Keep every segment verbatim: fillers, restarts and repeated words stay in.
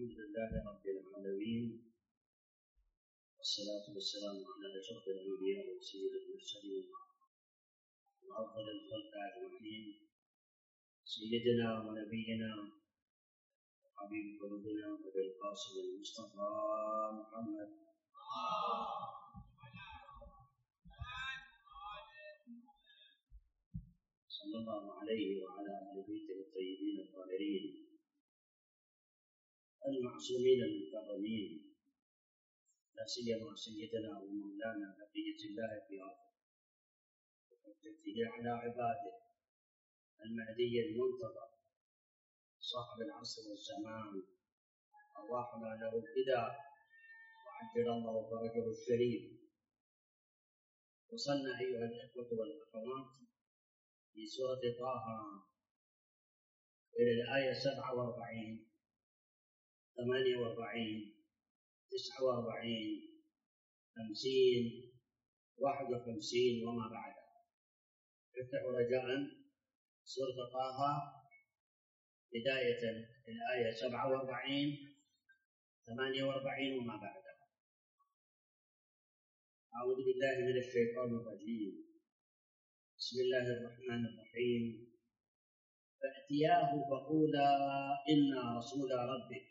الحمد لله رب العالمين، والصلاة والسلام على أشرف الأنبياء وسيد المرسلين وأفضل الخلق أجمعين، سيدنا ونبينا وحبيب قلوبنا أبي القاسم المصطفى محمد صلى الله عليه وعلى آل بيته الطيبين الطاهرين المعصومين المكرمين، لا سيما سيدنا ومولانا بقية الله في أرضه وحجته على عباده المهدي المنتظر صاحب العصر والزمان، أرواحنا له الفداء وعجل الله فرجه الشريف. وصلنا أيها الإخوة والأخوات في سورة طه إلى الآية سبعة وأربعين ثمانية وأربعين تسعة وأربعين خمسين واحد وخمسين وما بعدها. افتحوا رجاء سورة طه بداية الآية سبعة وأربعين ثمانية وأربعين وما بعدها. أعوذ بالله من الشيطان الرجيم. بسم الله الرحمن الرحيم. فأتياه فقولا إنا رسول ربك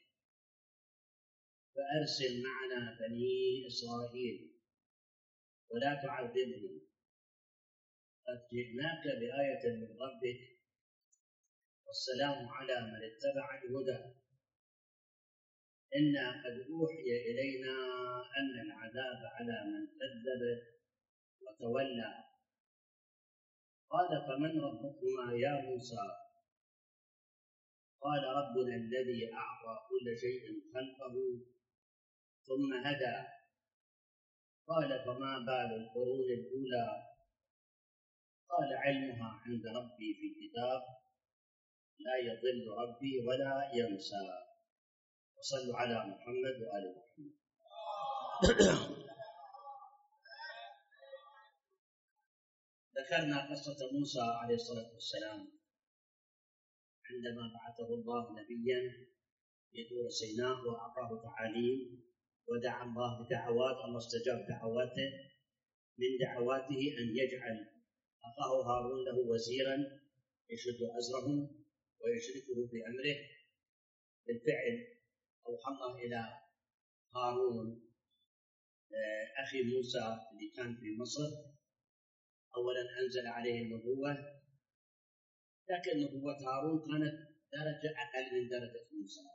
فأرسل معنا بني إسرائيل ولا تعذبهم قد جئناك بآية من ربك والسلام على من اتبع الهدى إنا قد أوحي إلينا أن العذاب على من كذب وتولى. قال فمن ربكما يا موسى؟ قال ربنا الذي أعطى كل شيء خلقه ثم هدى. قال فما بال القرون الأولى؟ قال علمها عند ربي في كتاب لا يضل ربي ولا ينسى. وصلوا على محمد وآل محمد. ذكرنا قصة موسى عليه الصلاة والسلام عندما بعثه الله نبيا يدور سيناء وأعطاه تعاليم ودعا الله بدعوات، الله استجاب دعواته. من دعواته أن يجعل أخاه هارون له وزيرا يشد أزره ويشركه في أمره. بالفعل أوحى الله إلى هارون أخي موسى الذي كان في مصر. أولا أنزل عليه النبوة، لكن نبوة هارون كانت درجة أقل من درجة موسى.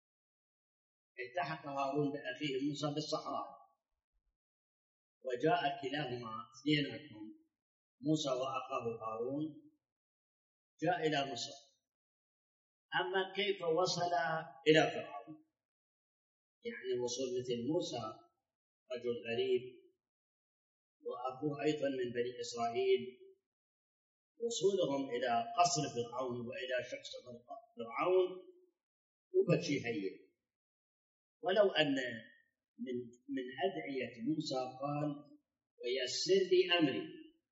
التحق هارون بأخيه موسى بالصحراء وجاء كلاهما اثنيناتهم موسى وأخاه هارون جاء إلى مصر. أما كيف وصل إلى فرعون؟ يعني وصول مثل موسى رجل غريب وأخوه أيضا من بني إسرائيل، وصولهم إلى قصر فرعون وإلى شخص فرعون وبشي هين. ولو أن من من أدعية موسى قال ويسر لي أمري.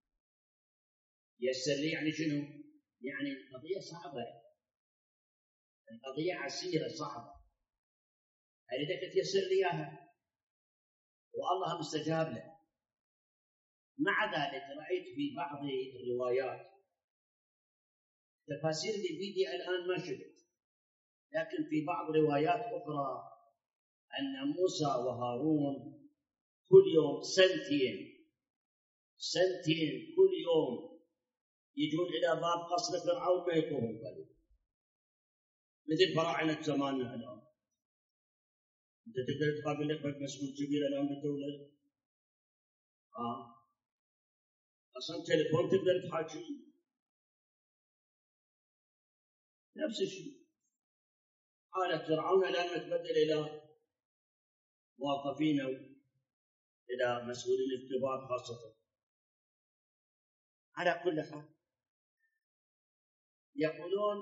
يسر لي يعني شنو؟ يعني القضية صعبة، القضية عسيرة صعبة، أريدك تيسر لي إياها، والله مستجاب له. مع ذلك رأيت في بعض الروايات تفاسير اللي بيدي الآن ما شفت، لكن في بعض روايات أخرى أن موسى وهارون كل يوم سنتين سنتين كل يوم يجون إلى باب قصر فرعون ما يكونون قليل، مثل فراعنة زماننا الآن. أنت تقدر تقابل لك مسؤول كبير الآن بالدولة، آه أصلا تليفون تقدر تحاكي، نفس الشيء. حالة فرعون لما تبدل إلى موظفين أو إلى مسؤولين الكبار خاصة. على كل حال يقولون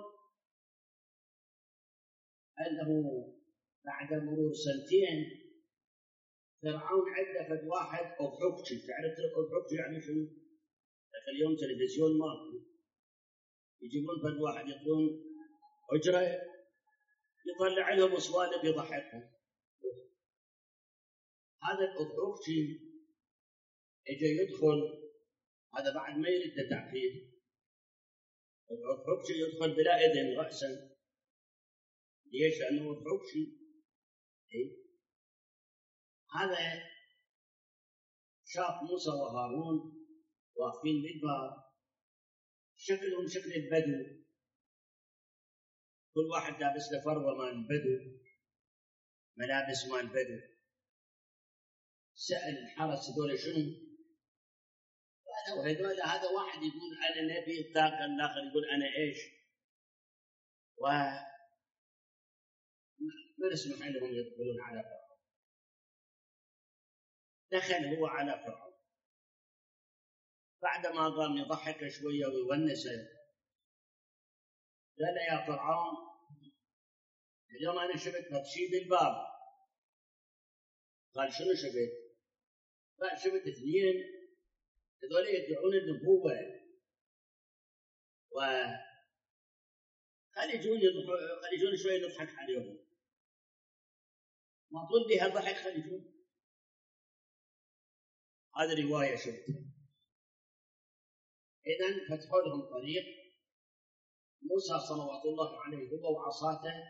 أنه بعد مرور سنتين فرعون عنده فد واحد أو حكشي. تعرف أو حكشي يعني شنو؟ لكن اليوم تلفزيون ماكو، يجيبون فد واحد يكون أجرة يطلع لهم أسوالف يضحكهم. هذا الأضحوكشي إجا يدخل، هذا بعد ما يريد تعقيد، الأضحوكشي يدخل بلا إذن رأسا. ليش؟ لأنه أضحوكشي. إيه؟ هذا شاف موسى وهارون واقفين بالباب، شكلهم شكل البدو، كل واحد لابس له فروة مال البدو، ملابس مال البدو. سأل الحرس هذول شنو؟ قالوا هذول، هذا واحد يقول أنا نبي، ذاك الآخر يقول أنا إيش، وما نسمح لهم يدخلون على فرعون. دخل هو على فرعون، بعدما قام يضحك شوية ويونسه، قال يا فرعون اليوم أنا شفت بتشيد الباب. قال شنو شفت؟ قال شفت اثنين هذول يدعون النبوة، و خليجون خليجون شوية نضحك عليهم، ما طول بها ضحك خليجون. هذه رواية شفتها. إذن فتحوا لهم طريق. موسى صلوات الله عليه هو وعصاته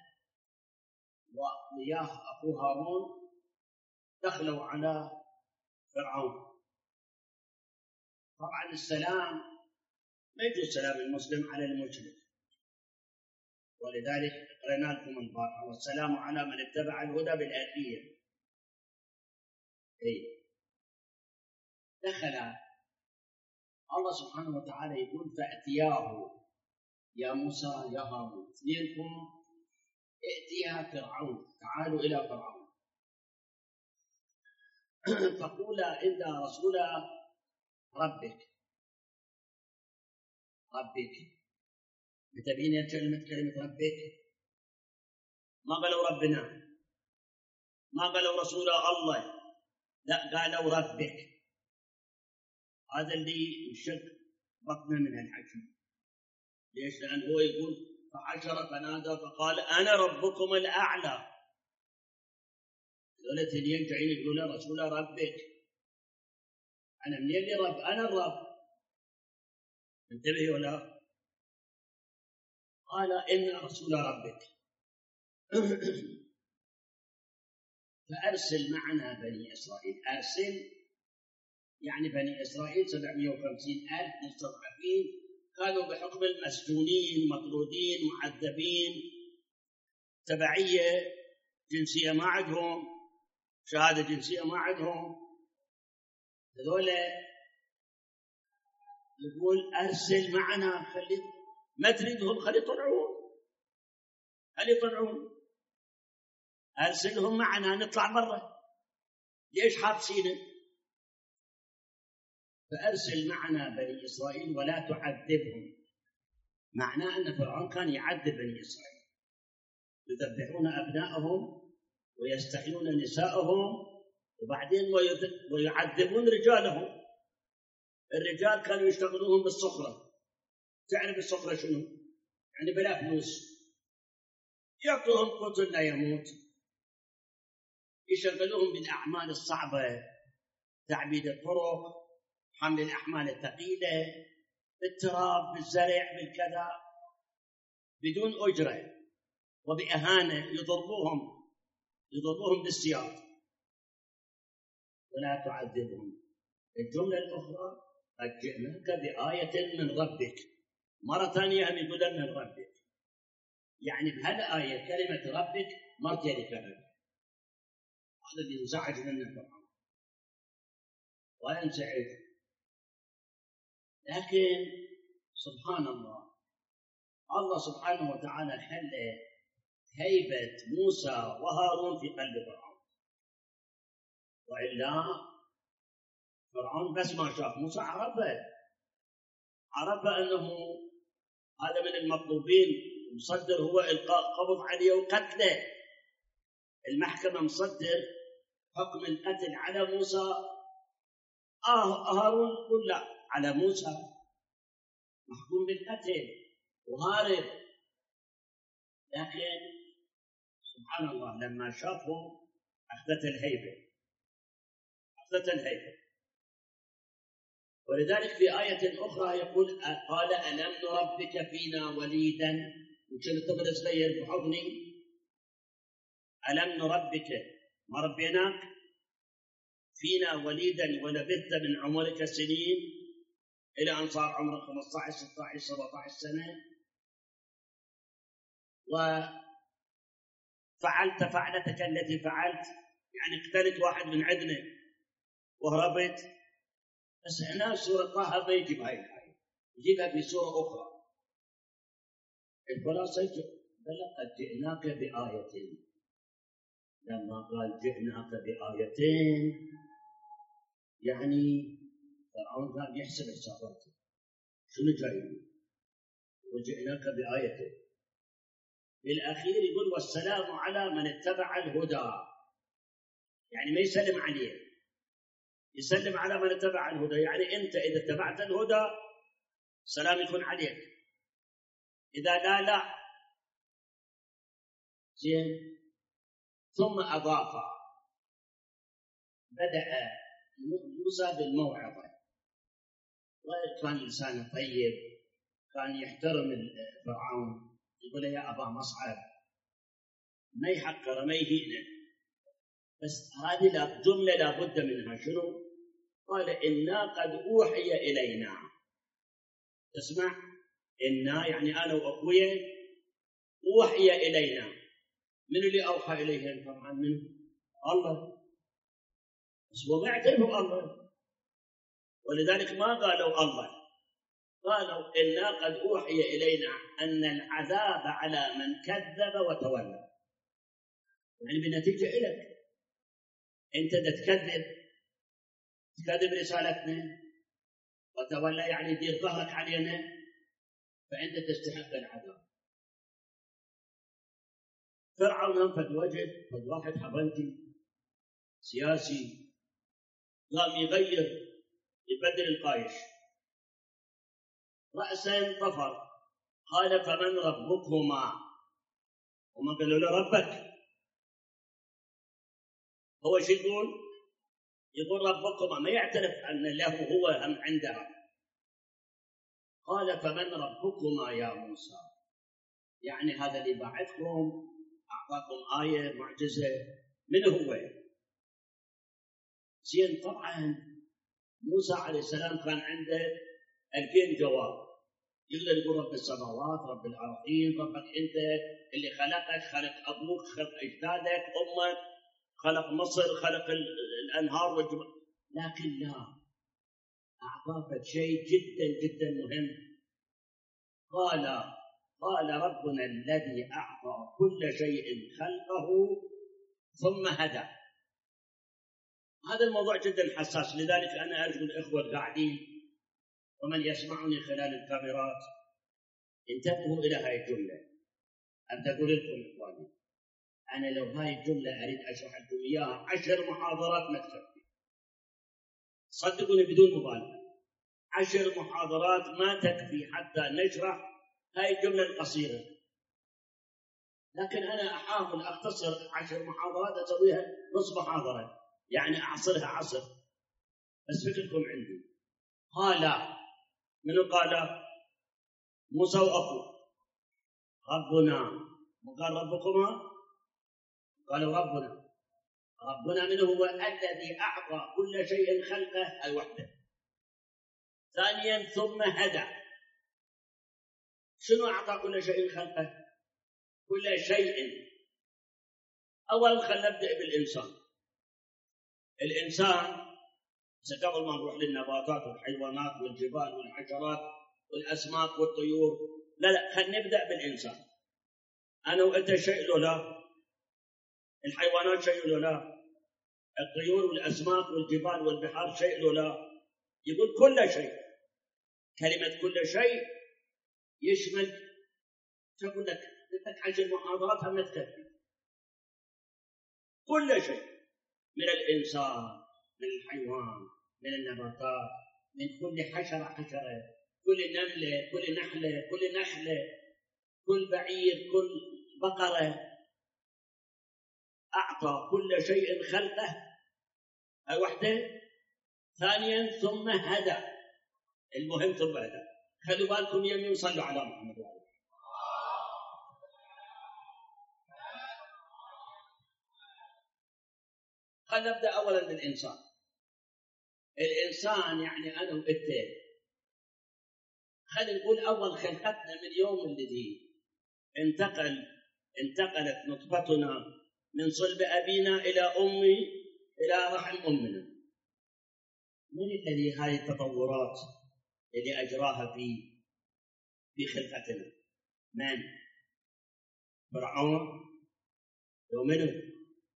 وإياه أخوه هارون دخلوا على فرعون. طبعا السلام ما يجوز سلام المسلم على المشرك، ولذلك قرأنا لكم البارحة والسلام على من اتبع الهدى بالآخير. إيه. دخل الله سبحانه وتعالى يقول فأتياه يا موسى يا هارون، اثنينكم ائتيها فرعون، تعالوا إلى فرعون فقولا إنا رسول ربك. ربك متبين كلمة كلمة ربك، ما قالوا ربنا، ما قالوا رسول الله، لا قالوا ربك. هذا اللي يشق بطنه من الحكي. ليش؟ لأن هو يقول فحشر فنادى فقال أنا ربكم الأعلى. دولة اثنين جايين يقولون رسول ربك، أنا من اللي رب؟ أنا الرب. انتبهوا ولا؟ قال إن رسول ربك فأرسل معنا بني إسرائيل. أرسل يعني بني إسرائيل سبعمائة وخمسين ألف مستضعفين، كانوا بحكم المسجونين مطرودين معذبين، تبعية جنسية ما عندهم، شهادة جنسية ما عندهم. هذول يقول أرسل معنا، خلي ما تريدهم خلي يطلعون، خلي يطلعون، أرسلهم معنا نطلع برا، ليش حابسينه؟ فأرسل معنا بني إسرائيل ولا تعذبهم. معناه أن فرعون كان يعذب بني إسرائيل، يذبحون أبنائهم ويستحيون نسائهم، وبعدين ويعذبون رجالهم. الرجال كانوا يشتغلوهم بالصخرة. تعرف الصخرة شنو؟ يعني بلا فلوس، يعطوهم قوت لا يموت، يشغلوهم بالأعمال الصعبة، تعبيد الطرق، حمل الأحمال الثقيلة، بالتراب، بالزرع، بالكذا، بدون أجرة وبأهانة. يضربوهم يضربوهم بالسياط ولا تعذبهم. الجملة الأخرى قد جئناك بآية من ربك، مرة ثانية هم يقولون من ربك، يعني بهالآية كلمة ربك مرتين كذا. هذا اللي ينزعج منه فرعون وينزعج. لكن سبحان الله، الله سبحانه وتعالى حل هيبة موسى وهارون في قلب فرعون، وإلا فرعون بس ما شاف موسى عرفه عرف أنه هذا من المطلوبين، مصدر هو إلقاء قبض عليه وقتله. المحكمة مصدر حكم القتل على موسى، آه هارون يقول لا، على موسى محكوم بالقتل وهارب. لكن سبحان الله لما شافوا أخذت الهيبة أخذت الهيبة. ولذلك في آية أخرى يقول قال ألم نربك فينا وليدا، وكنت طفل صغير بحضني، ألم نربك ما ربيناك فينا وليدا ولبثت من عمرك سنين إلى أن صار عمرك خمسة عشر ستة عشر سبعة عشر سنة، وفعلت فعلتك التي فعلت، يعني قتلت واحد من عندنا وهربت. بس هنا سورة طه ما يجيب هاي الآية، يجيبها في سورة أخرى. الخلاصة لقد جئناك بآية، لما قال جئناك بآيتين يعني فرعون كان يحسب حساباته شنو جاي، وجئناك بآية. بالأخير يقول والسلام على من اتبع الهدى، يعني ما يسلم عليه، يسلم على من اتبع الهدى، يعني أنت إذا اتبعت الهدى سلام يكون عليك، إذا لا لا. زين. ثم أضاف بدأ موسى بالموعظة، وكان إنسان طيب، كان يحترم فرعون، يقول يا أبا مصعب ما يحقر ما يهينه، بس هذه جملة لا بد منها. شنو؟ قال إنا قد أوحي إلينا. تسمع؟ إنا يعني أنا وأخويا أوحي إلينا. من اللي أوحى إليهم؟ طبعا منه الله، بس هو ما يعترفوا الله، ولذلك ما قالوا الله، قالوا إنا قد أوحي إلينا أن العذاب على من كذب وتولى، يعني بنتيجة إلك أنت تكذب تكذب رسالتنا وتولى، يعني دير ظهرك علينا، فأنت تستحق العذاب. فرعون هم فد وجد فد واحد حبنتي سياسي قام يغير يبدل القايش رأسا طفر، قال فمن ربكما؟ وما قالوا له ربك، هو شو يقول؟ يقول ربكما، ما يعترف أن له هو هم عندها. قال فمن ربكما يا موسى؟ يعني هذا اللي بعثكم أعطاكم آية معجزة، من هو؟ زين. طبعا موسى عليه السلام كان عنده ألفين جواب، يقدر يقول رب السماوات رب الأرضين، ربك أنت اللي خلقك، خلق أبوك، خلق أجدادك، أمك، خلق مصر، خلق الأنهار والجبال، لكن لا، أعطاك شيء جدا جدا مهم. قال قال ربنا الذي أعطى كل شيء خلقه ثم هدى. هذا الموضوع جدا حساس، لذلك أنا أرجو الإخوة القاعدين ومن يسمعني خلال الكاميرات انتبهوا إلى هذه الجملة. أن تقول لكم إخواني، أنا لو هاي الجملة أريد أشرح لكم إياها عشر محاضرات ما تكفي، صدقوني بدون مبالغة، عشر محاضرات ما تكفي حتى نشرح هاي الجملة القصيرة. لكن أنا أحاول أختصر عشر محاضرات أسويها نصف محاضرة، يعني أعصرها عصر، بس فكركم عندي. قال من قال؟ موسى وأخوه. ربنا، وقال ربكما؟ قالوا ربنا. ربنا من هو؟ الذي أعطى كل شيء خلقه الوحدة. ثانيا ثم هدى. شنو أعطى كل شيء خلقه؟ كل شيء. أولا خلينا نبدأ بالإنسان. الإنسان قبل ما نروح للنباتات والحيوانات والجبال والحشرات والأسماك والطيور، لا لا خلينا نبدأ بالإنسان. أنا وأنت شيء له لا، الحيوانات شيء له لا، الطيور والأسماك والجبال والبحار شيء له لا. يقول كل شيء. كلمة كل شيء يشمل، تقول لك لك عشر محاضرات هم تكفي. كل شيء، من الإنسان، من الحيوان، من النباتات، من كل حشرة حشرة، كل نملة، كل نحلة، كل نحلة، كل بعير، كل بقرة، أعطى كل شيء خلقه، هاي وحدة. ثانيا ثم هدى، المهم ثم هدى. خلوا بالكم يمين صلوا على محمد وعلى خلينا نبدأ أولا بالإنسان. الإنسان يعني أنا وإنت، خلينا نقول أول خلقتنا من يوم الذي انتقل انتقلت نطفتنا من صلب أبينا إلى أمي إلى رحم أمنا. من الذي هاي التطورات اللي أجراها في في خلقتنا؟ من؟ فرعون؟ لو منه؟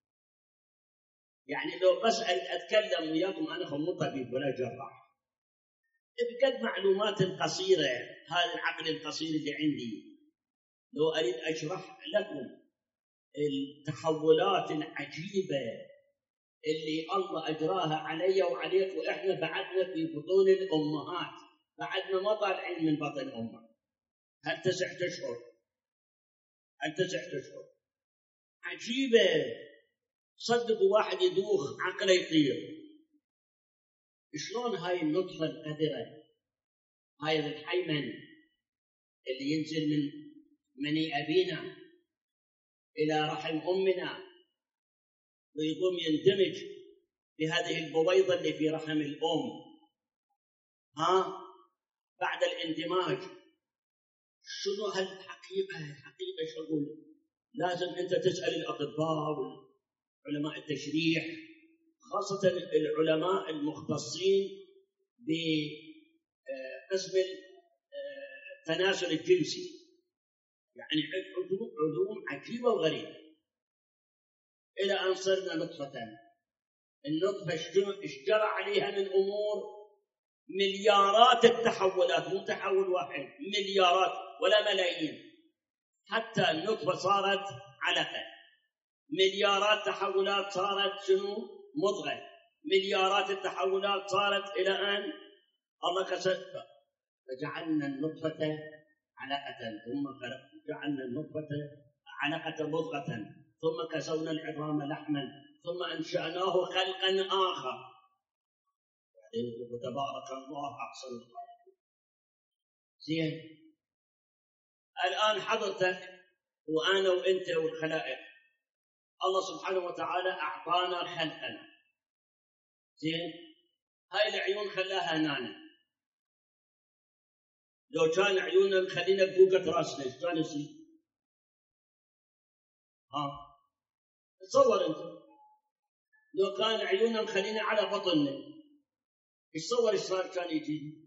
يعني لو بس أتكلم وياكم، أنا مو طبيب ولا جراح، بقد معلومات قصيرة، هذا العقل القصير اللي عندي، لو أريد أشرح لكم التحولات العجيبة اللي الله أجراها علي وعليك، وإحنا بعدنا في بطون الأمهات، بعدنا ما طالعين من بطن أمه. هل تسع أشهر؟ هل تسع أشهر؟ عجيبة، صدقوا واحد يدوخ عقله يطير. شلون هاي النطفة القذرة، هاي الحيمن اللي ينزل من مني أبينا إلى رحم أمنا ويقوم يندمج بهذه البويضة اللي في رحم الأم، ها بعد الاندماج شنو هالحقيقة؟ حقيقة شغل لازم أنت تسأل الأطباء وعلماء التشريح، خاصة العلماء المختصين بقسم التناسل الجنسي، يعني علوم عجيبة وغريبة. إلى أن صرنا نطفة، النطفة ايش جرى عليها من أمور؟ مليارات التحولات، مو تحول واحد، مليارات ولا ملايين. حتى النطفة صارت علقة، مليارات تحولات صارت شنو؟ مضغة، مليارات التحولات صارت إلى أن الله كسر فجعلنا النطفة علقة، ثم جعلنا النطفة علقة مضغة، ثم كسونا العظام لحما، ثم أنشأناه خلقا آخر. وتبارك الله أحسن الخالقين. زين، الآن حضرتك وأنا وأنت والخلائق، الله سبحانه وتعالى أعطانا خلقنا. زين، هاي العيون خلاها نانا، لو كان عيوننا مخلينا بفوقة راسنا ايش كان يصير؟ ها تصور انت لو كان عيوننا مخلينا على بطننا ايش تصور ايش صار كان يجي؟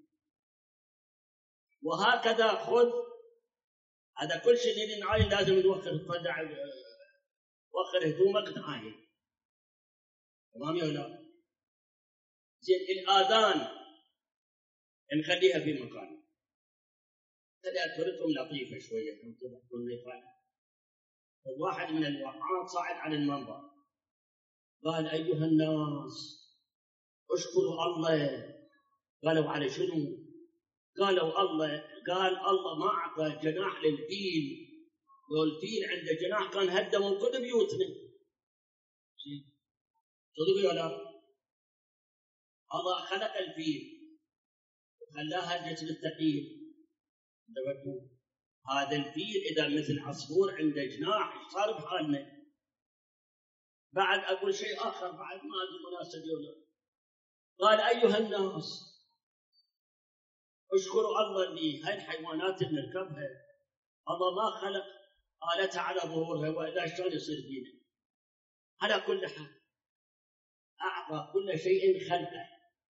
وهكذا خذ هذا كل شيء اللي نعاين لازم نوخر تطلع وخر هدومك تعاين، تمام يا ولاد؟ زين، الآذان نخليها في مكانها، خليها طريقهم لطيفة شوية كم تكون نفاق. واحد من الوعاظ صعد على المنبر قال: أيها الناس اشكروا الله. قالوا: على شنو؟ قالوا: الله قال الله ما أعطى جناح للفيل، لو الفيل عنده جناح كان هدموا كل بيوتنا. صدقوا ولا لا؟ الله خلق الفيل وخلاها جسم الثقيل. هذا الفيل إذا مثل عصفور عنده جناح صار بحالنا. بعد أقول شيء آخر بعد ما أدري مناسب ولا. قال: أيها الناس اشكروا الله اللي هاي الحيوانات اللي نركبها الله ما خلق آلتها على ظهورها، وإلا شلون يصير فينا؟ على كل حال أعطى كل شيء خلقه،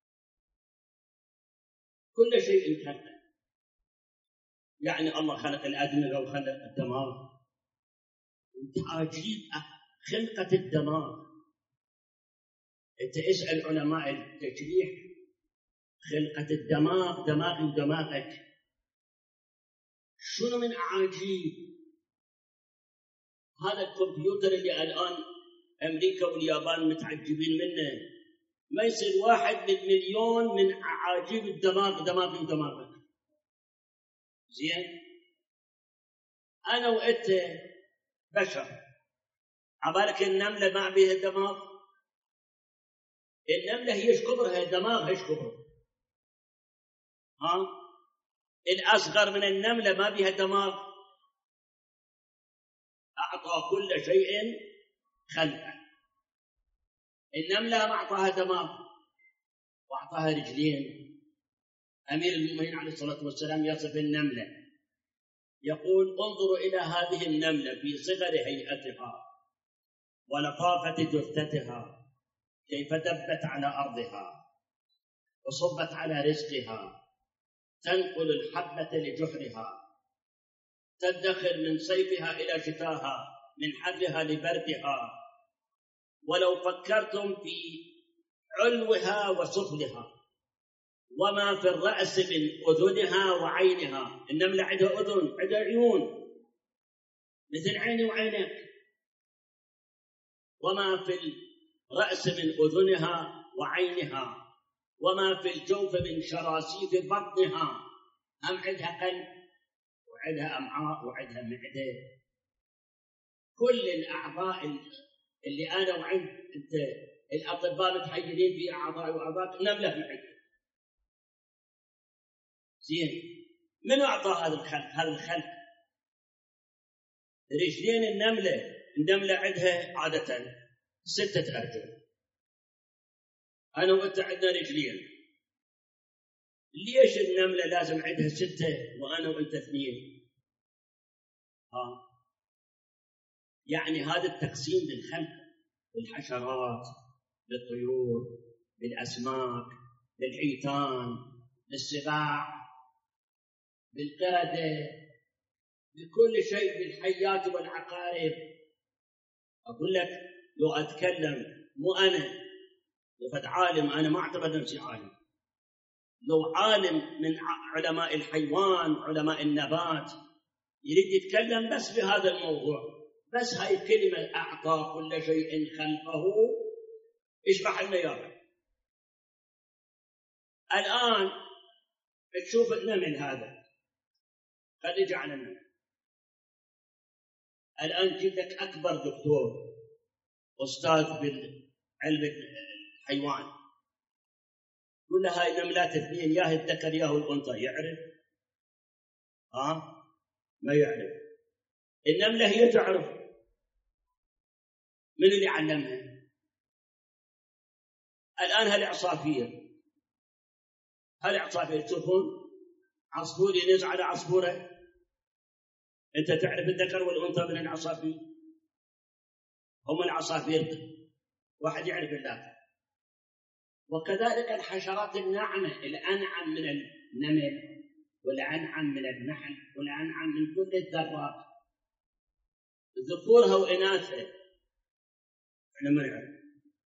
كل شيء خلقه. يعني الله خلق الأدمغة وخلق الدماغ. عجيب خلقة الدماغ. أنت اسأل علماء التشريح خلقة الدماغ، دماغي ودماغك شنو من عجيب. هذا الكمبيوتر اللي الآن أمريكا واليابان متعجبين منه ما يصير واحد من مليون من عجيب الدماغ، دماغي ودماغك. زين، أنا وأنت بشر عبالك النملة ما بيها دماغ؟ النملة هي ايش كبرها؟ الدماغ ايش كبرها؟ ها؟ الأصغر من النملة ما بيها دماغ. أعطى كل شيء خلقه. النملة ما أعطاها دماغ وأعطاها رجلين. أمير المؤمنين عليه الصلاة والسلام يصف النملة يقول: انظروا إلى هذه النملة في صغر هيئتها ولطافة جثتها، كيف دبت على أرضها وصبت على رزقها، تنقل الحبة لجحرها، تدخر من صيفها إلى شتاها، من حرها لبردها. ولو فكرتم في علوها وسفلها وما في الرأس من أذنها وعينها. النملة عندها أذن، عندها عيون مثل عيني وعينك. وما في الرأس من أذنها وعينها وما في الجوف من شراسيف بطنها. هم عندها قلب وعندها أمعاء وعندها معدة. كل الأعضاء اللي أنا وعند أنت الأطباء متحيرين في أعضاء وأعضاء، نملة معدة. زين، من أعطى هذا الخلق؟ هذا الخلق رجلين النملة. النملة عندها عادة ستة أرجل، أنا وأنت عندنا رجلين. ليش النملة لازم عندها ستة وأنا وأنت اثنين؟ ها؟ يعني هذا التقسيم للخلق، للحشرات، للطيور، للأسماك، للحيتان، للسباع، بالقردة، بكل شيء، بالحيات والعقارب. أقول لك لو أتكلم مو أنا وفد عالم، أنا ما أعتبر نفسي عالم، لو عالم من علماء الحيوان علماء النبات يريد يتكلم بس في هذا الموضوع، بس هاي الكلمة أعطى كل شيء خلقه، يشبح المياه. الآن تشوف النمل هذا، خلي على النمل. الآن جبتك أكبر دكتور أستاذ بالعلم الحيوان، قل له هاي نملات اثنين، ياه الذكر ياه الأنثى، يعرف؟ ها؟ ما يعرف. النملة هي تعرف. من اللي علمها؟ الآن هالعصافير، هالعصافير تشوفون عصفور ينز على عصفورة، أنت تعرف الذكر والأنثى من العصافير؟ هم العصافير واحد يعرف الله. وكذلك الحشرات الناعمة، الأنعم من النمل والأنعم من النحل والأنعم من كل الذرات، ذكورها وإناثها. احنا ما نعرف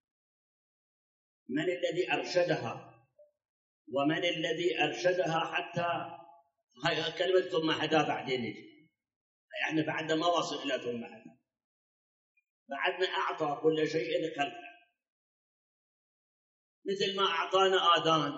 من الذي أرشدها ومن الذي أرشدها حتى هاي كلمة ثم هدى بعدين نجي، يعني بعد ما وصل إلى ثم هدى، بعدنا أعطى كل شيء خلقه. مثل ما أعطانا آذان،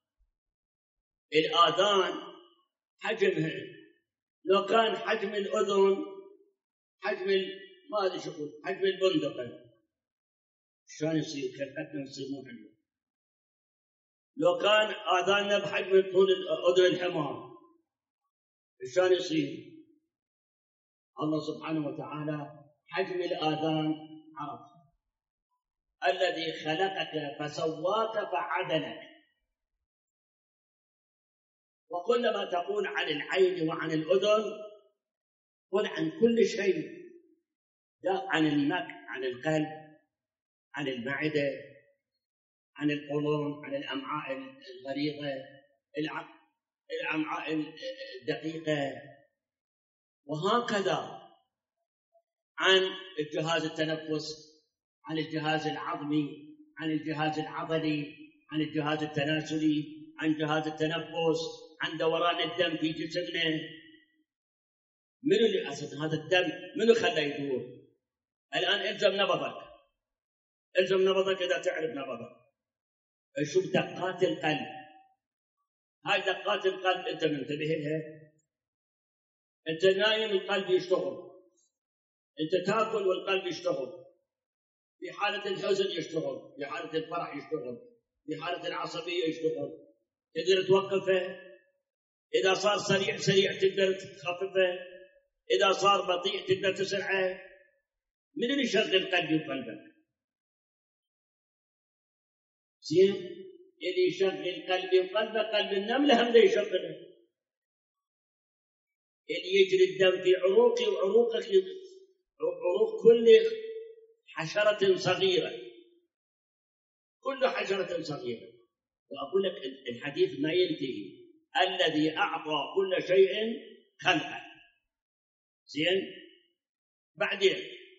الآذان حجمها لو كان حجم الأذن حجم ما أدري شو أقول، حجم البندقة، شلون يصير خلقتنا تصير مو حلوة؟ لو كان آذاننا بحجم طول أذن الحمار شلون يصير؟ الله سبحانه وتعالى حجم الآذان عرف. الذي خلقك فسواك فعدلك. وكل ما تقول عن العين وعن الأذن قل عن كل شيء، عن المك، عن القلب، عن المعدة، عن القولون، عن الأمعاء الغليظة، الأمعاء الدقيقة، وهكذا عن الجهاز التنفس، عن الجهاز العظمي، عن الجهاز العضلي، عن الجهاز التناسلي، عن جهاز التنفس، عن دوران الدم في جسمنا. منو اللي أسد هذا الدم؟ منو خلاه يدور؟ الآن إلزم نبضك، إلزم نبضك إذا تعرف نبضك، شوف دقات القلب. هاي دقات القلب أنت منتبه لها؟ أنت نايم القلب يشتغل، أنت تأكل والقلب يشتغل، في حالة الحزن يشتغل، في حالة الفرح يشتغل، في حالة العصبية يشتغل، تقدر توقفه. إذا صار سريع سريع تقدر تخففه، إذا صار بطيء تقدر تسرعه. من اللي يشغل قلبي وقلبك؟ زين، اللي يشغل قلبي وقلبك قلب النملة هم ده يشغله. اللي يجري الدم في عروقي وعروقك، عروق كل حشرة صغيرة، كل حشرة صغيرة. وأقول لك الحديث ما ينتهي. الذي أعطى كل شيء خلقه. زين، بعدين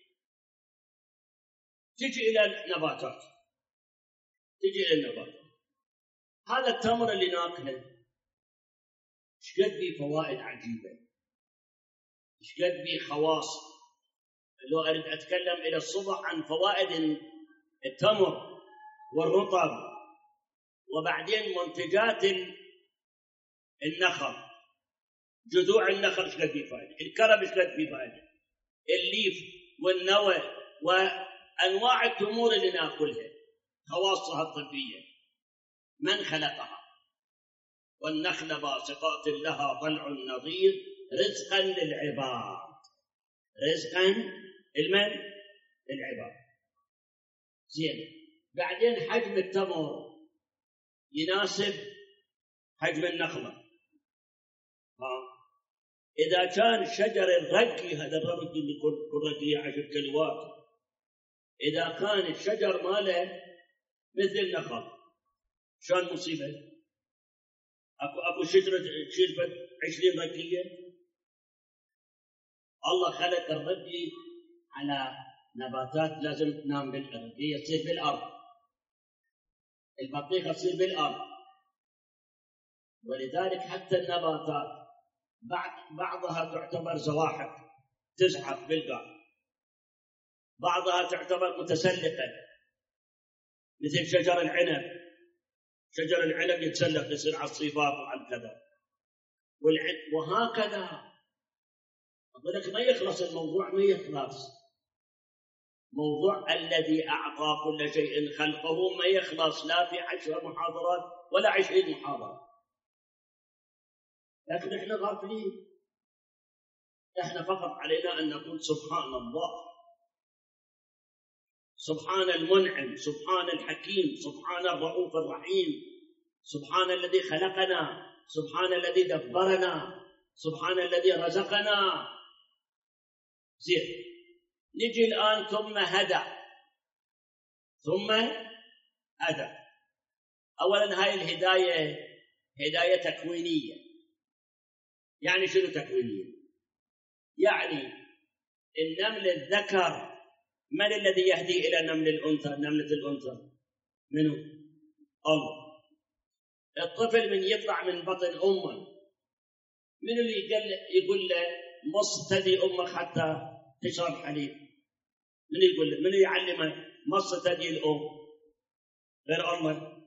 تجي إلى النباتات، تجي إلى النبات. هذا التمر اللي ناكله شقد فيه فوائد عجيبة، شقد فيه خواص. لو أريد أتكلم إلى الصبح عن فوائد التمر والرطب، وبعدين منتجات النخل، جذوع النخل شقد فيه فائدة، الكرم شقد فيه فائدة، الليف والنوى وأنواع التمور اللي ناكلها خواصها الطبية. من خلقها؟ والنخل باسقات لها طلع نضيد رزقا للعباد، رزقا لمن؟ للعباد. زين، بعدين حجم التمر يناسب حجم النخلة. ها، إذا كان شجر الرقي، هذا الرقي اللي كل رقي عشر كيلوات، إذا كان الشجر ماله مثل النخل، شان مصيبة؟ أكو أكو شجرة تشيل عشرين رقية؟ الله خلق الرقي على نباتات لازم تنام بالأرض، هي تصير بالأرض، البطيخة تصير بالأرض. ولذلك حتى النباتات بعض بعضها تعتبر زواحف تزحف بالقاع، بعضها تعتبر متسلقة مثل شجر العنب. شجر العنب يتسلق يصير على الصيفات وعلى كذا، وهكذا. أقول لك ما يخلص الموضوع، ما يخلص موضوع الذي أعطى كل شيء خلقه، ما يخلص لا في عشر محاضرات ولا عشرين محاضرة. لكن احنا غافلين. احنا فقط علينا أن نقول سبحان الله، سبحان المنعم، سبحان الحكيم، سبحان الرؤوف الرحيم، سبحان الذي خلقنا، سبحان الذي دبرنا، سبحان الذي رزقنا. زين، نجي الآن ثم هدى، ثم هدى. أولا هاي الهداية هداية تكوينية. يعني شنو تكوينية؟ يعني النمل الذكر من الذي يهدي إلى نمل الأنثى؟ نملة الأنثى منه؟ الله. الطفل من يطلع من بطن أمه من اللي يقول له مص ثدي أمك حتى تشرب حليب؟ من يقول له؟ من يعلمه مص ثدي الأم غير أمه؟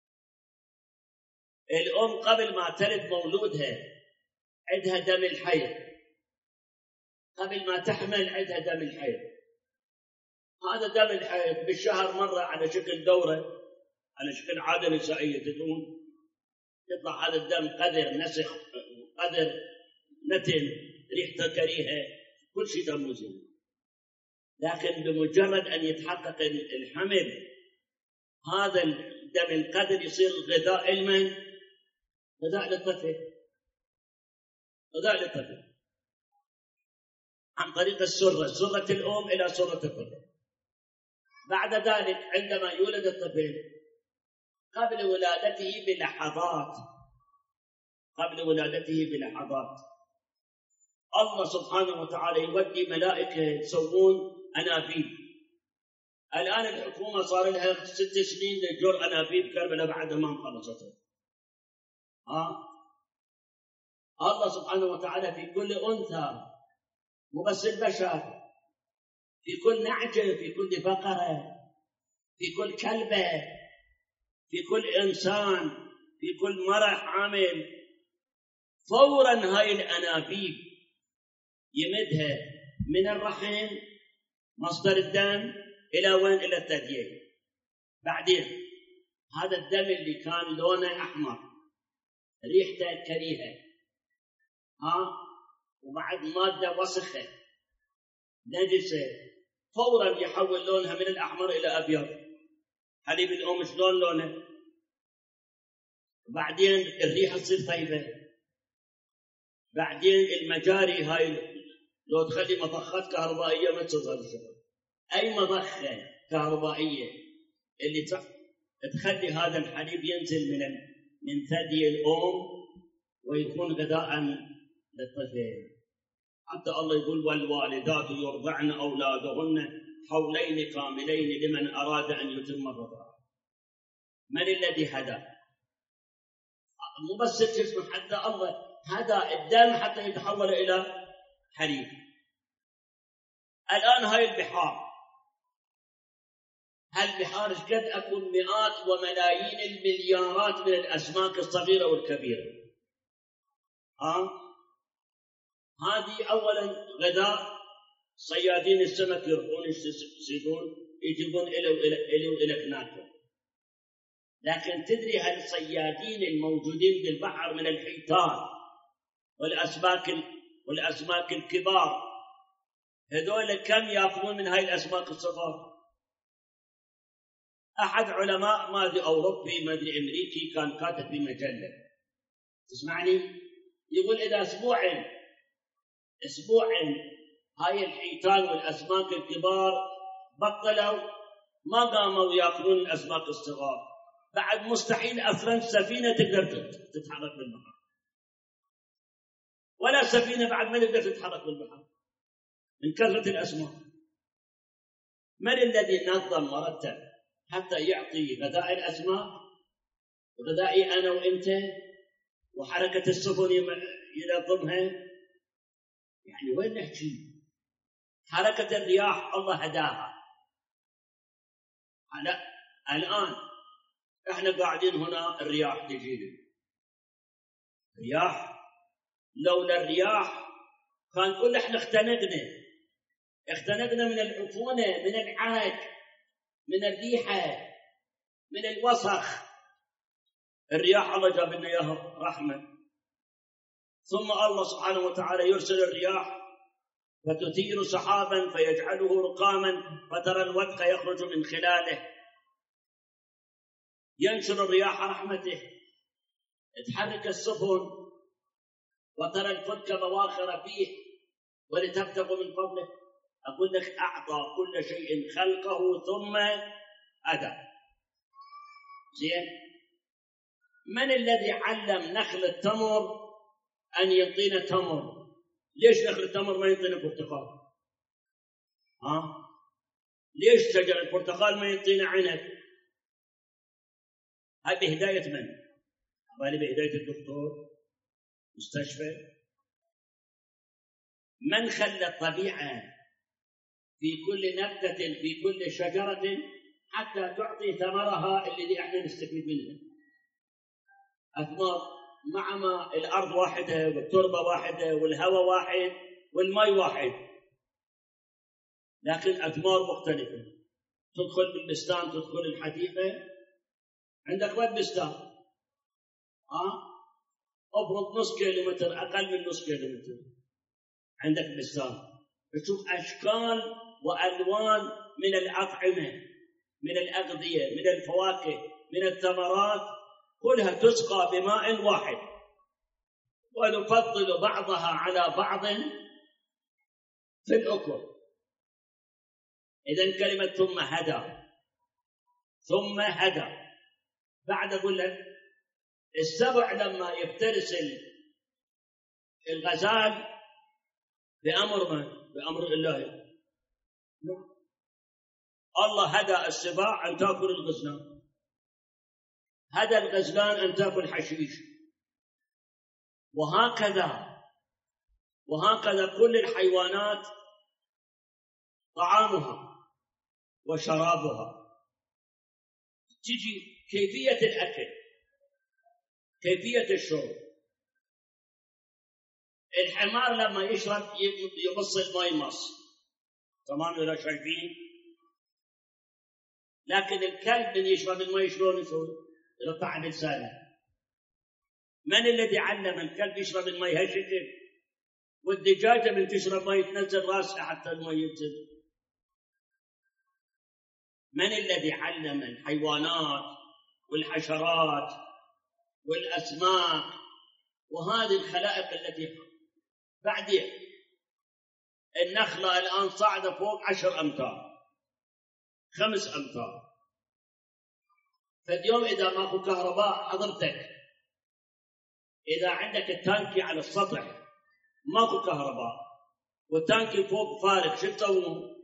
الأم قبل ما تلد مولودها عندها دم الحيض، قبل ما تحمل عندها دم الحيض. هذا دم الحيض بالشهر مرة على شكل دورة، على شكل عادة نسائية تدون، يطلع هذا الدم قدر نسخ، قدر نتن، ريحته كريهة، كل شيء دم زين. لكن بمجرد أن يتحقق الحمل هذا الدم القدر يصير غذاء المن، غذاء للطفل، غذاء للطفل عن طريق السرة، سرة الأم إلى سرة الطفل. بعد ذلك عندما يولد الطفل قبل ولادته بلحظات، قبل ولادته بلحظات الله سبحانه وتعالى يودي ملائكة يسوون أنابيب. الآن الحكومة صار لها ست سنين تجر أنابيب كربلاء بعد ما خلصتها. ها، الله سبحانه وتعالى في كل أنثى، مو بس البشر، في كل نعجة، في كل بقرة، في كل كلبة، في كل إنسان، في كل مرأة حامل، فورا هاي الأنابيب يمدها من الرحم مصدر الدم إلى وين؟ إلى الثديين. بعدين هذا الدم اللي كان لونه أحمر ريحته كريهة، ها، وبعد مادة وسخة نجسة، فورا يحول لونها من الأحمر إلى أبيض. حليب الأم شلون لونه؟ بعدين الريحة تصير طيبة. بعدين المجاري هاي لو تخلي مضخات كهربائية ما تصير هذا الشغل. أي مضخة كهربائية اللي تخلي هذا الحليب ينزل من من ثدي الأم ويكون غذاء للطفل. حتى الله يقول والوالدات يرضعن أولادهن حولين كاملين لمن أراد أن يتم الرضاعة. من الذي هدى؟ مو بس الجسم، حتى الله هدى الدم حتى يتحول إلى حليب. الآن هاي البحار، هالبحار ايش قد أكون مئات وملايين المليارات من الأسماك الصغيرة والكبيرة. ها؟ هذه أولا غذاء صيادين السمك يروحون يصيدون يجيبون إلو إلو إلك ناكل. لكن تدري هالصيادين الموجودين بالبحر من الحيتان والأسماك والأسماك الكبار هذول كم يأكلون من هاي الأسماك الصغار؟ أحد علماء ما أدري أوروبي ما أدري أمريكي كان كاتب في مجلة، تسمعني؟ يقول إذا أسبوعين أسبوعين هاي الحيتان والأسماك الكبار بطلوا ما قاموا يأكلون الأسماك الصغار، بعد مستحيل أفرنج سفينة تقدر تتحرك بالبحر، ولا سفينة بعد ما تقدر تتحرك بالبحر من كثرة الأسماك. من الذي نظم ورتب حتى يعطي غذاء الأسماك وغذائي أنا وإنت وحركة السفن ينظمها؟ يعني وين نحكي؟ حركة الرياح الله هداها. على الآن احنا قاعدين هنا الرياح تجينا، رياح، لولا الرياح كان كل احنا اختنقنا اختنقنا من العفونة، من العرق، من الريحة، من الوسخ. الرياح الله جاب لنا اياها رحمة. ثم الله سبحانه وتعالى يرسل الرياح فتثير سحابا فيجعله رقاما فترى الودق يخرج من خلاله. ينشر الرياح رحمته، تحرك السفن وترى الفلك بواخر فيه ولتبتغوا من فضله. أقول لك أعطى كل شيء خلقه ثم أدى. زين؟ من الذي علم نخل التمر أن يعطينا تمر؟ ليش نخل التمر ما يعطينا برتقال؟ ها؟ ليش شجر البرتقال ما يعطينا عنب؟ هذه بهداية من؟ هذه بهداية الدكتور مستشفى. من خلى الطبيعة في كل نبتة في كل شجرة حتى تعطي ثمرها الذي احنا نستفيد منه. أثمار مع ما الأرض واحدة والتربة واحدة والهواء واحد والماء واحد، لكن أثمار مختلفة. تدخل بالبستان، تدخل الحديقة، عندك وين بستان؟ ها؟ أفرض نص كيلومتر، أقل من نص كيلومتر عندك بستان، تشوف أشكال وألوان من الأطعمة، من الأغذية، من الفواكه، من الثمرات، كلها تسقى بماء واحد ونفضل بعضها على بعض في الأكل. إذن كلمة ثم هدى، ثم هدى. بعد أقول لك السبع لما يفترس الغزال بأمر من؟ بأمر الله. الله هدى السباع أن تأكل الغزلان، هدى الغزلان أن تأكل حشيش، وهكذا وهكذا كل الحيوانات طعامها وشرابها. تجي كيفية الأكل، كيفية الشرب. الحمار لما يشرب يمص الماء مص، تمام ولا شايفين؟ لكن الكلب من يشرب الماء شلون يسوي؟ يرفع بلسانه. من الذي علم الكلب يشرب الماء هالشكل؟ والدجاجة من تشرب ماء تنزل راسها حتى الماء ينزل. من الذي علم الحيوانات والحشرات والأسماك وهذه الخلائق التي بعدين؟ النخلة الآن صاعدة فوق عشر أمتار خمس أمتار. فاليوم إذا ماكو كهرباء حضرتك، إذا عندك التانكي على السطح ماكو كهرباء والتانكي فوق فارغ، شو تسوون؟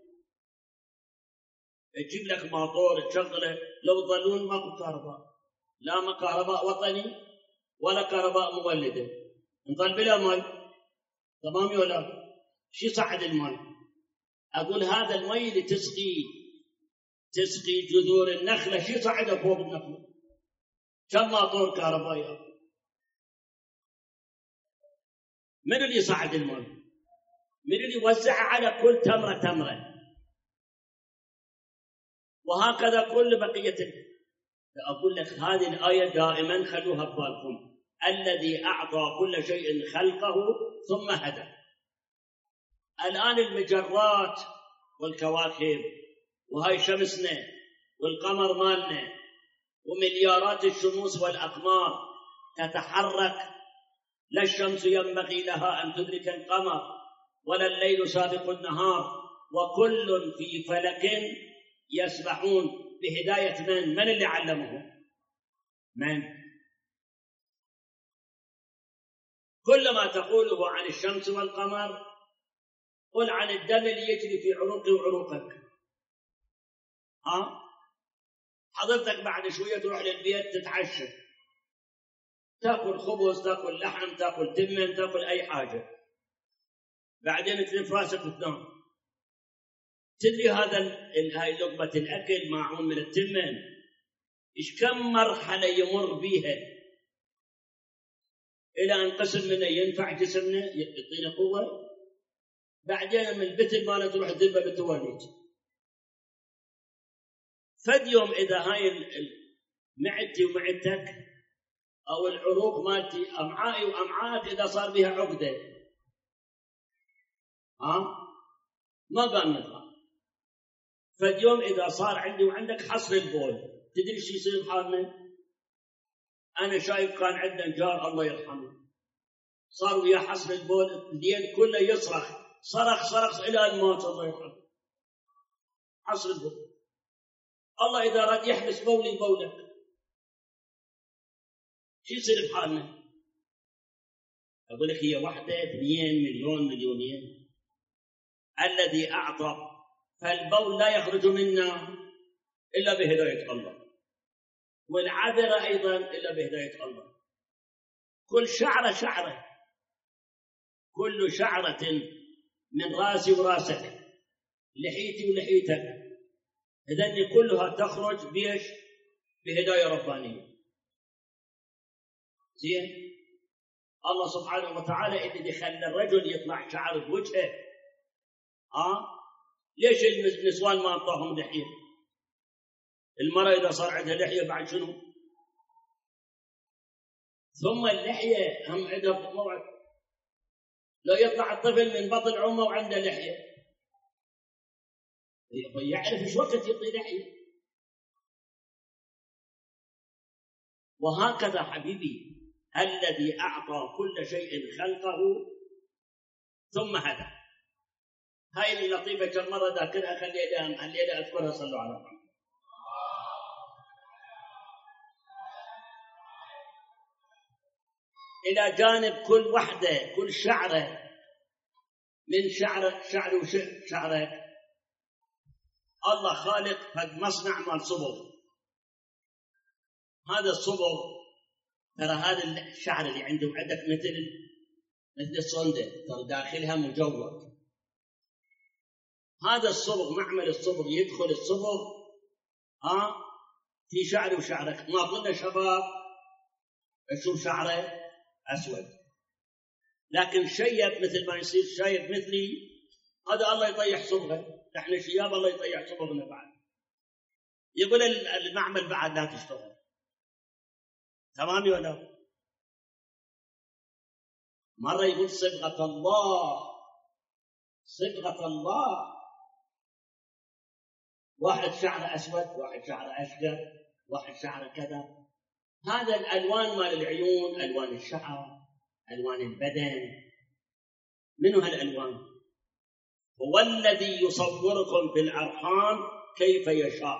تجيب لك ماطور تشغله، لو ظلون ماكو كهرباء، لا ما كهرباء وطني ولا كهرباء مولده، نظل بلا ماء. تمام ولا؟ شو صعد الماء؟ أقول هذا الماء اللي تسقي تسقي جذور النخلة، شو صعده فوق النخلة؟ كم ماطور كهربائي؟ من اللي صعد الماء؟ من اللي يوزعها على كل تمرة تمرة؟ وهكذا كل بقية. أقول لك هذه الآية دائما خلوها ببالكم، الذي أعطى كل شيء خلقه ثم هدى. الآن المجرات والكواكب وهاي شمسنا والقمر مالنا ومليارات الشموس والأقمار تتحرك، لا الشمس ينبغي لها أن تدرك القمر ولا الليل سابق النهار، وكل في فلك يسبحون بهداية من؟ من اللي علمهم؟ من؟ كل ما تقوله عن الشمس والقمر قل عن الدم اللي يجري في عروقي وعروقك. ها؟ حضرتك بعد شوية تروح للبيت تتعشى، تأكل خبز، تأكل لحم، تأكل تمن، تأكل أي حاجة، بعدين تلف راسك وتنام. تدري هذا هاي لقمة الأكل معون من التمن إيش كم مرحلة يمر بيها إلى أن قسم منه ينفع جسمنا يعطينا قوة، بعدين من البتل ما تروح تذبه بالتواليت. فد يوم إذا هاي معدتي ومعدتك أو العروق مالتي أمعائي وأمعائك إذا صار بها عقدة، ها ما قام نطلع. فاليوم إذا صار عندي وعندك حصر البول، تدري شو يصير حالنا؟ أنا شايف كان عندنا جار الله يرحمه صار ويا حصر البول الليل كله يصرخ، صرخ صرخ إلى أن مات الله يرحمه. حصر البول، الله إذا راد يحبس بولي بولك شو يصير بحالنا؟ أقول لك هي واحدة اثنين مليون مليونين. الذي أعطى، فالبول لا يخرج منا إلا بهداية الله، والعذرة أيضا إلا بهداية الله. كل شعرة شعرة، كل شعرة من راسي وراسك، لحيتي ولحيتك، إذن كلها تخرج بيش؟ بهداية ربانية. زين؟ الله سبحانه وتعالى اللي خلى الرجل يطلع شعر بوجهه، آه؟ ليش النسوان ما أعطاهم لحية؟ المرأة إذا صار عندها لحية بعد شنو؟ ثم اللحية هم عندها موعد، لو يطلع الطفل من بطن أمه وعنده لحية يعرف إيش وقت يعطي لحية. وهكذا حبيبي الذي أعطى كل شيء خلقه ثم هدى. هاي اللطيفة كم مرة ذاكرها، خليها الليلة أذكرها. صلوا على محمد. إلى جانب كل وحدة، كل شعرة من شعر شعر وشعرك، الله خالق قد مصنع مال صبغ. هذا الصبغ ترى هذا الشعر اللي عنده عندك مثل مثل الصندة، ترى داخلها مجوف. هذا الصبغ، معمل الصبغ، يدخل الصبغ ها في شعر وشعرك. ما قلنا شباب اشوف شعره اسود، لكن شيب مثل ما يصير شايب مثلي، هذا الله يطيح صبغه. احنا شياب الله يطيح صبغنا بعد. يقول المعمل بعد لا تشتغل. تمام ولا؟ مرة يقول صبغة الله، صبغة الله، واحد شعره أسود، واحد شعره أشقر، واحد شعره كذا. هذا الألوان مال العيون، ألوان الشعر، ألوان البدن. منو هالألوان؟ هو الذي يصوركم في الأرحام كيف يشاء.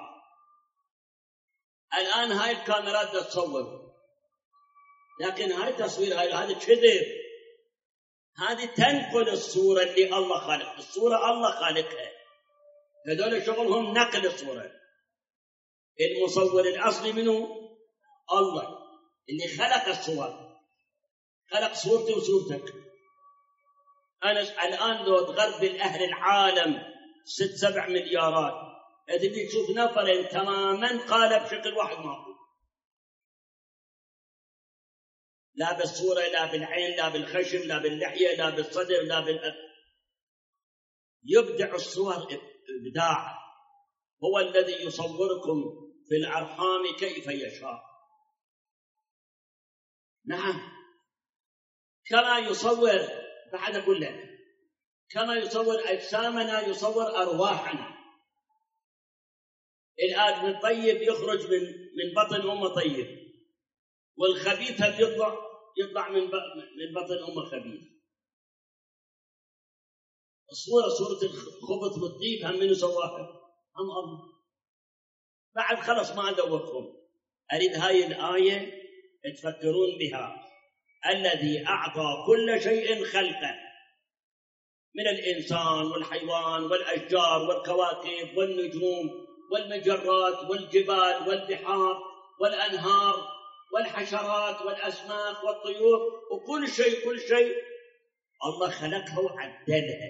الآن هاي الكاميرات تصور، لكن هاي تصوير، هاي هذا كذب. هذه تنقل الصورة اللي الله خالق، الصورة الله خالقها، هذول شغلهم نقل الصورة. المصور الأصلي منه الله اللي خلق الصور، خلق صورتي وصورتك. أنا الآن لو تغرب أهل العالم ست سبع مليارات، اللي تشوف نفرين تماما قال بشكل واحد ماكو، لا بالصورة، لا بالعين، لا بالخشم، لا باللحية، لا بالصدر، لا بالأرض. يبدع الصور إبداع. هو الذي يصوركم في الأرحام كيف يشاء. نعم، كما يصور، بعد أقول لك، كما يصور أجسامنا يصور أرواحنا. الآدم الطيب يخرج من من بطن أمه طيب، والخبيث يطلع يطلع من من بطن أمه خبيث. الصورة صورة الخبث والطيب هم من سواها؟ هم الله. بعد خلص ما أدوقكم، أريد هاي الآية تفكرون بها. الذي أعطى كل شيء خلقه، من الإنسان والحيوان والأشجار والكواكب والنجوم والمجرات والجبال والبحار والأنهار والحشرات والأسماك والطيور، وكل شيء كل شيء الله خلقه وعدلها.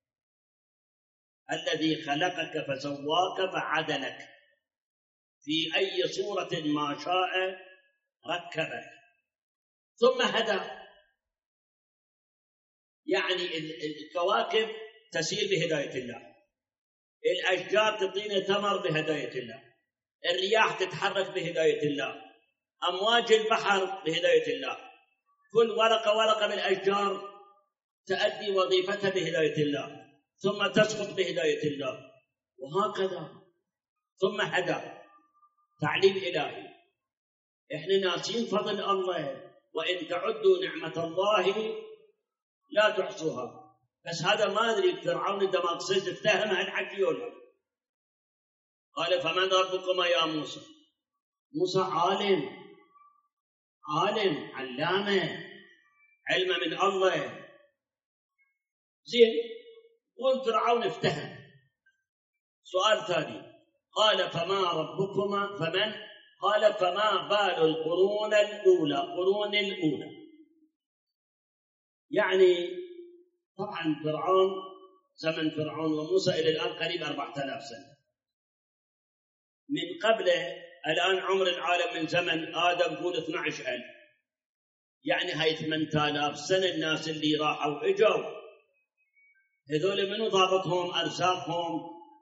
الذي خلقك فسواك فعدلك، في أي صورة ما شاء ركبك، ثم هدى. يعني الكواكب تسير بهداية الله، الأشجار تعطينا ثمر بهداية الله، الرياح تتحرك بهداية الله، أمواج البحر بهداية الله، كل ورقة ورقة من الأشجار تؤدي وظيفتها بهداية الله، ثم تسقط بهداية الله، وهكذا. ثم هدى، تعليم إلهي. إحنا ناسين فضل الله، وإن تعدوا نعمة الله لا تحصوها. بس هذا ما أدري فرعون دماغسيس افتهم هالحكي ولا. قال فمن ربكما يا موسى؟ موسى عالم، عالم علامة، علم من الله زين. وفرعون افتهم. سؤال ثاني، قال فما ربكما؟ فمن؟ قال فما بال القرون الأولى؟ قرون الأولى يعني طبعا فرعون، زمن فرعون وموسى إلى الآن قريب أربعة آلاف سنة. من قبله الآن عمر العالم من زمن آدم قول اثني عشر ألف، يعني هاي ثمانية آلاف سنة. الناس اللي راحوا إجوا هذول منو ضابطهم؟ أرزاقهم.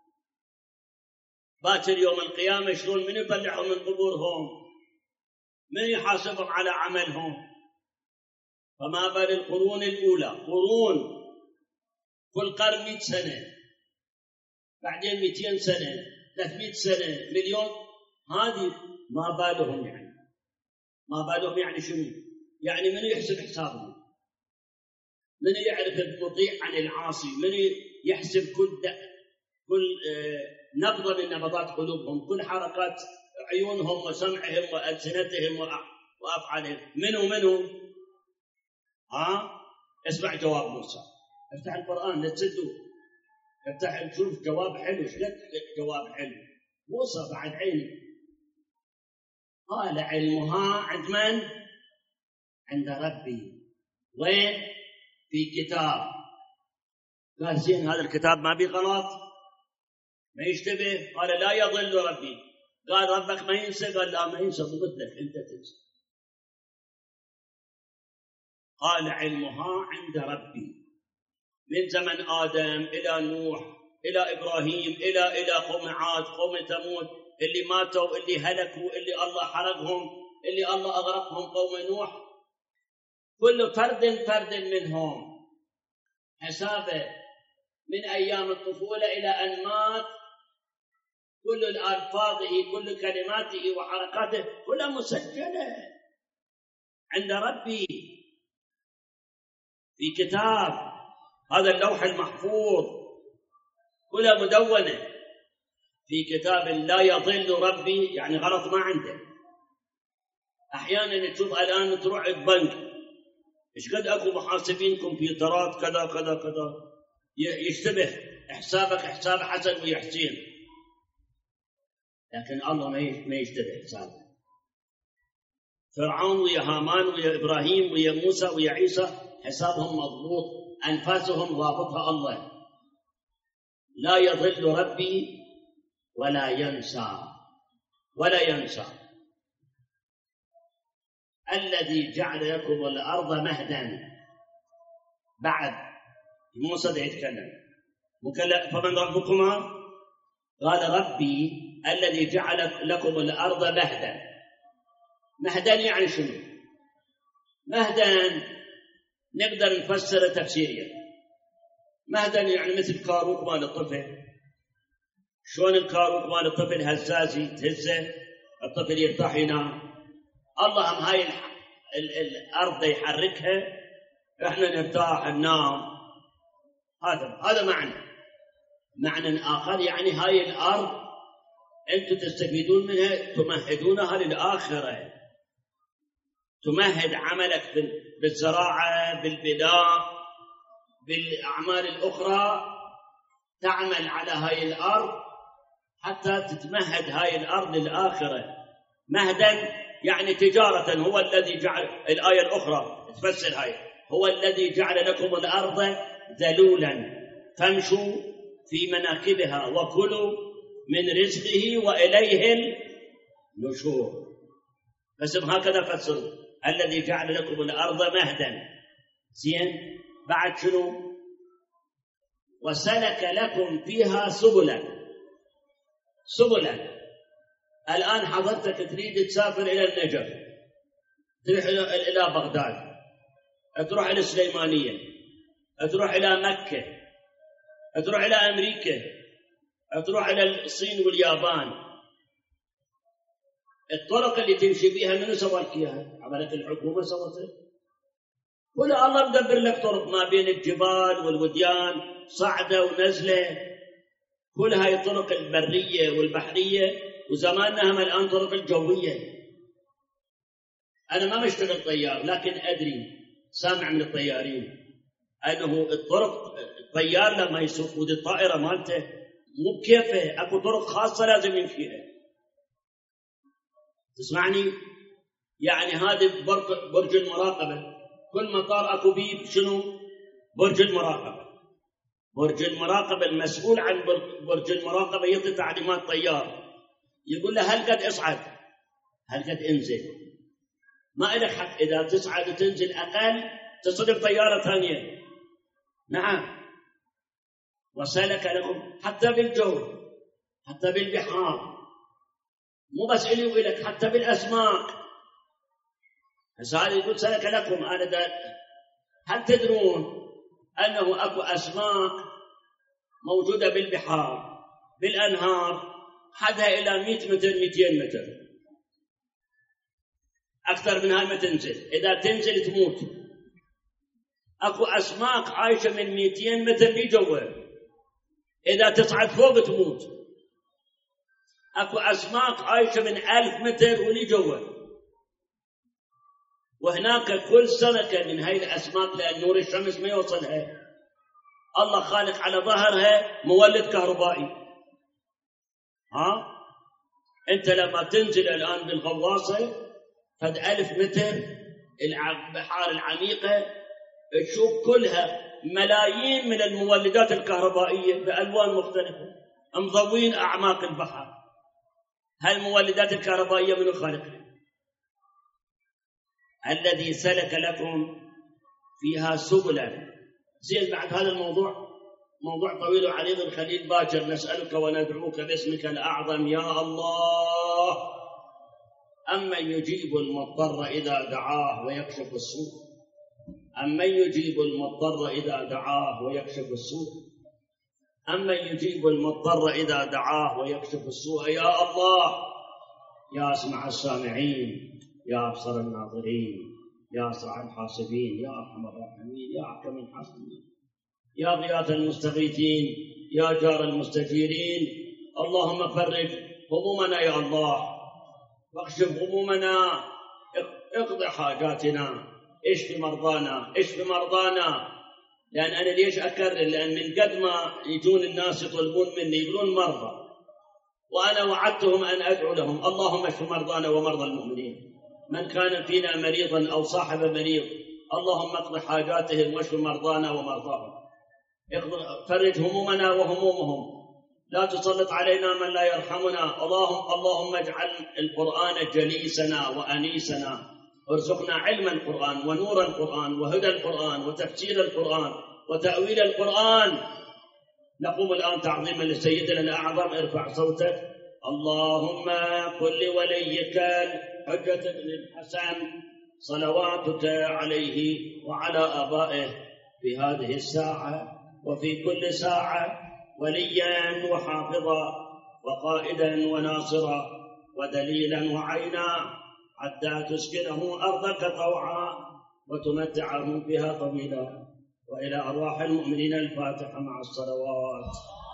باكر يوم القيامة شلون من يطلعهم من قبورهم؟ من يحاسبهم على عملهم؟ فما بال القرون الأولى، قرون كل قرن مئة سنة، بعدين مئتين سنة، ثلاثمئة سنة، مليون. هذه ما بالهم يعني، ما بالهم يعني شنو؟ يعني من يحسب حسابهم؟ من يعرف المطيع عن العاصي؟ من يحسب كل كل نبضة من نبضات قلوبهم، كل حركات عيونهم وسمعهم وألسنتهم وأفعالهم؟ منو منو؟ ها؟ اسمع جواب موسى. افتح القرآن لا تسدوا، افتح شوف جواب حلو. شلك جواب حلو موسى بعد عيني. قال علمها عند من؟ عند ربي. وين؟ في كتاب. قال زين هذا الكتاب ما بيه غلط، ما يشتبه. قال لا يضل ربي. قال ربك ما ينسى؟ قال لا ما ينسى، مثلك انت تنسى. قال علمها عند ربي، من زمن آدم إلى نوح إلى إبراهيم إلى إلى قوم عاد، قوم ثمود، اللي ماتوا، اللي هلكوا، اللي الله حرقهم، اللي الله أغرقهم قوم نوح، كل فرد فرد منهم حسابه من أيام الطفولة إلى أن مات، كل ألفاظه كل كلماته وحركاته كلها مسجلة عند ربي في كتاب، هذا اللوح المحفوظ كلها مدونة في كتاب لا يضل ربي، يعني غلط ما عنده. أحيانا تشوف الآن تروح البنك إيش قد أكو محاسبين كمبيوترات كذا كذا كذا، يشتبه حسابك حساب حسن ويا حسين، لكن الله ما يشتبه حسابه. فرعون ويا هامان ويا إبراهيم ويا موسى ويا عيسى حسابهم مضبوط، أنفاسهم ضابطها الله. لا يضل ربي ولا ينسى ولا ينسى. الذي جعل لكم الأرض مهدا، بعد موسى ده يتكلم فمن ربكما؟ قال ربي الذي جعل لكم الأرض مهدا. مهدا يعني شنو؟ مهدا نقدر نفسر تفسيريا. مهدا يعني مثل كاروك مال الطفل. شلون الكاروك مال الطفل هزازي تهزه الطفل يرتاح ينام، الله هم هاي الأرض يحركها احنا نرتاح ننام. هذا هذا معنى. معنى آخر يعني هاي الأرض أنتم تستفيدون منها، تمهدونها للآخرة، تمهد عملك بالزراعة بالبناء بالأعمال الأخرى، تعمل على هاي الأرض حتى تتمهد هاي الأرض للآخرة. مهدا يعني تجارة. هو الذي جعل، الآية الأخرى تفسر هاي، هو الذي جعل لكم الأرض ذلولا فامشوا في مناكبها وكلوا من رزقه وإليه النشور. بس هكذا فسروا، الذي جعل لكم الأرض مهدا. زين، بعد شنو؟ وسلك لكم فيها سبلا. سبلا، الآن حضرتك تريد تسافر إلى النجف، تروح إلى بغداد، تروح إلى السليمانية، تروح إلى مكة، تروح إلى أمريكا، تروح إلى الصين واليابان. الطرق اللي تمشي بيها منو سوى لك إياها؟ عملت الحكومة سوتها؟ ولا الله مدبر لك طرق ما بين الجبال والوديان، صعدة ونزلة، كل هاي الطرق البرية والبحرية، وزماننا هم الآن طرق الجوية. أنا ما مشتغل طيار، لكن أدري سامع من الطيارين أنه الطرق، الطيار لما يسوق ودي الطائرة مالته مو بكيفه، أكو طرق خاصة لازم يمشيها. تسمعني؟ يعني هذه برج المراقبة، كل مطار أكو بيه شنو؟ برج المراقبة. برج المراقبة المسؤول عن برج المراقبة يعطي تعليمات طيار، يقول له هل قد اصعد، هل قد انزل. ما إلك حق إذا تصعد وتنزل أقل تصدق طيارة ثانية. نعم. وسلك لكم حتى بالجو، حتى بالبحار، مو بس إلي وإلك، حتى بالأسماك. هذا يقول سلك لكم. أنا دا هل تدرون أنه أكو أسماك موجودة بالبحار بالأنهار حدها إلى مئة متر مئتين متر، أكثر من هاي ما تنزل، إذا تنزل تموت. أكو أسماك عايشة من مئتين متر بجوه، إذا تصعد فوق تموت. أكو أسماك عايشة من ألف متر ولي جوه. وهناك كل سنة من هاي الأسماك، لأن نور الشمس ما يوصلها، الله خالق على ظهرها مولد كهربائي. ها؟ أنت لما تنزل الآن بالغواصة فد ألف متر البحار العميقة، تشوف كلها ملايين من المولدات الكهربائية بألوان مختلفة مضوين أعماق البحر. هالمولدات الكهربائية من خالقها؟ الذي سلك لكم فيها سبلا. زين، بعد هذا الموضوع موضوع طويل وعريض. الخليل باكر نسألك وندعوك باسمك الأعظم يا الله، أمن يجيب المضطر إذا دعاه ويكشف السوء، أمن يجيب المضطر إذا دعاه ويكشف السوء، أمن يجيب المضطر إذا دعاه ويكشف السوء. يا الله، يا أسمع السامعين، يا أبصر الناظرين، يا أسرع الحاسبين، يا أرحم الراحمين، يا أحكم الحاكمين، يا غياث المستغيثين، يا جار المستجيرين. اللهم فرج همومنا يا الله، واكشف غمومنا، اقض حاجاتنا، اشف مرضانا، اشف مرضانا. لأن أنا ليش أكرر؟ لأن من قد ما يجون الناس يطلبون مني يقولون مرضى، وأنا وعدتهم أن أدعو لهم. اللهم اشف مرضانا ومرضى المؤمنين، من كان فينا مريضا أو صاحب مريض، اللهم اقض حاجاتهم واشف مرضانا ومرضاهم، فرج همومنا وهمومهم، لا تسلط علينا من لا يرحمنا. اللهم اللهم اجعل القرآن جليسنا وأنيسنا، وارزقنا علم القرآن ونور القرآن وهدى القرآن وتفسير القرآن وتأويل القرآن. نقوم الآن تعظيما لسيدنا الأعظم. ارفع صوتك. اللهم قل لوليك الحجة بن الحسن صلواتك عليه وعلى آبائه في هذه الساعة وفي كل ساعة وليا وحافظا وقائدا وناصرا ودليلا وعينا، حتى تسكنه أرضك طوعا وتمتعه بها طويلا. وإلى أرواح المؤمنين الفاتحة مع الصلوات.